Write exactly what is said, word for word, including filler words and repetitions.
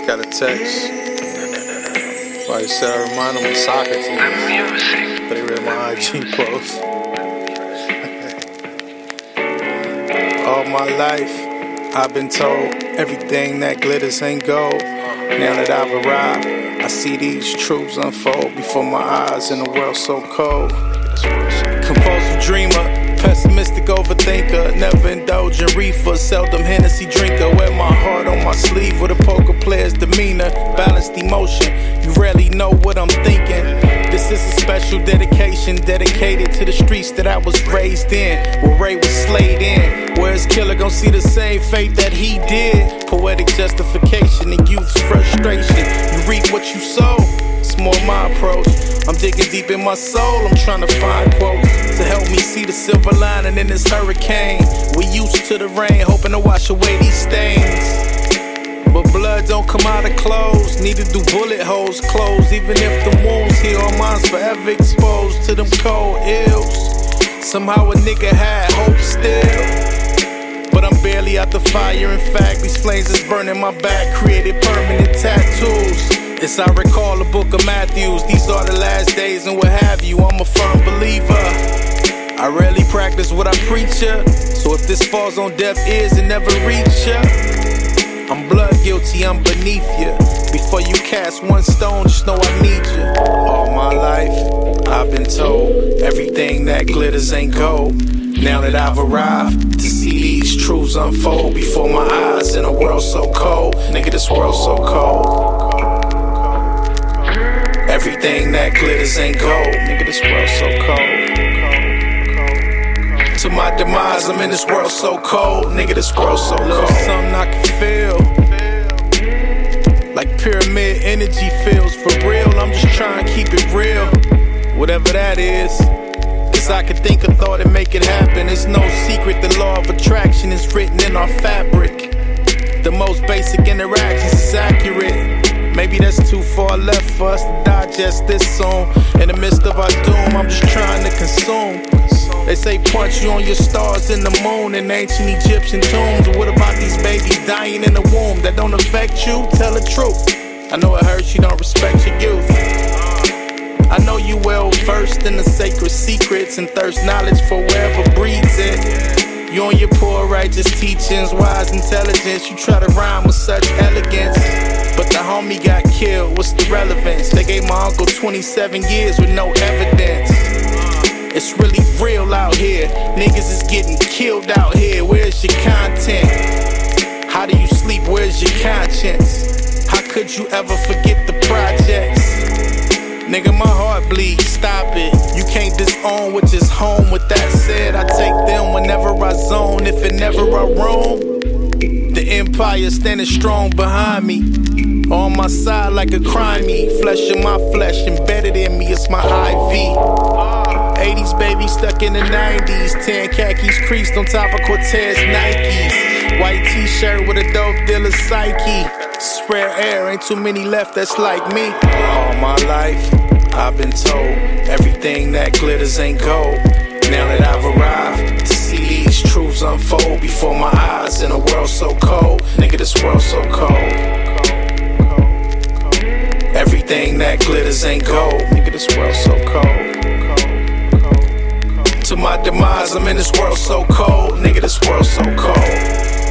just got a text. Like I said, I remind them of soccer teams. They read my I G post. All my life, I've been told everything that glitters ain't gold. Now that I've arrived, I see these truths unfold before my eyes in a world so cold. Compulsive dreamer, pessimistic overthinker, never indulge in reefer, seldom Hennessy drinker. Wear my heart on my sleeve with a poker player's demeanor, balanced emotion. You rarely know what I'm thinking. This is a special dedication, dedicated to the streets that I was raised in, where Ray was slayed in, where his killer gon' see the same fate that he did. Poetic justification and youth's frustration. You reap what you sow. It's more my approach. I'm digging deep in my soul. I'm trying to find quotes to help me see the silver lining in this hurricane. We used to the rain, hoping to wash away these stains. But blood don't come out of clothes, neither do bullet holes close. Even if the wounds heal, our minds forever exposed to them cold ills. Somehow a nigga had hope still, but I'm barely out the fire. In fact, these flames is burning my back, created permanent tattoos. As I recall the book of Matthews, these are the last days and what have you. I'm a firm believer. I rarely practice what I preach ya, so if this falls on deaf ears and never reach ya, I'm blood guilty, I'm beneath ya. Before you cast one stone, just know I need ya. All my life, I've been told everything that glitters ain't gold. Now that I've arrived to see these truths unfold before my eyes in a world so cold. Nigga, this world so cold. Everything that glitters ain't gold. Nigga, this world so cold. To my demise, I'm in this world so cold. Nigga, this world so cold. Something I can feel, like pyramid energy feels. For real, I'm just trying to keep it real, whatever that is. Cause I can think a thought and make it happen. It's no secret, the law of attraction is written in our fabric. The most basic interactions is accurate. Maybe that's too far left for us to digest this song. In the midst of our doom, I'm just trying to consume. They say punch you on your stars in the moon in ancient Egyptian tombs. What about these babies dying in the womb that don't affect you? Tell the truth. I know it hurts, you don't respect your youth. I know you well versed in the sacred secrets and thirst knowledge for wherever breeds it. You on your poor righteous teachings, wise intelligence. You try to rhyme with such elegance, but the homie got killed, what's the relevance? They gave my uncle twenty-seven years with no evidence. It's really real out here. Niggas is getting killed out here. Where's your content? How do you sleep? Where's your conscience? How could you ever forget the projects? Nigga, my heart bleeds, stop it. You can't disown which is home. With that said, I take them whenever I zone. If it never I roam, the empire standing strong behind me. On my side like a crimey. Flesh of my flesh embedded in me, it's my I V. eighties baby stuck in the nineties. Tan khakis creased on top of Cortez Nikes. White t-shirt with a dope dealer's psyche. Spread air, ain't too many left that's like me. All my life, I've been told everything that glitters ain't gold. Now that I've arrived to see these truths unfold before my eyes in a world so cold. Nigga, this world so cold. Everything that glitters ain't gold. Nigga, this world so cold. To my demise, I'm in this world so cold. Nigga, this world so cold.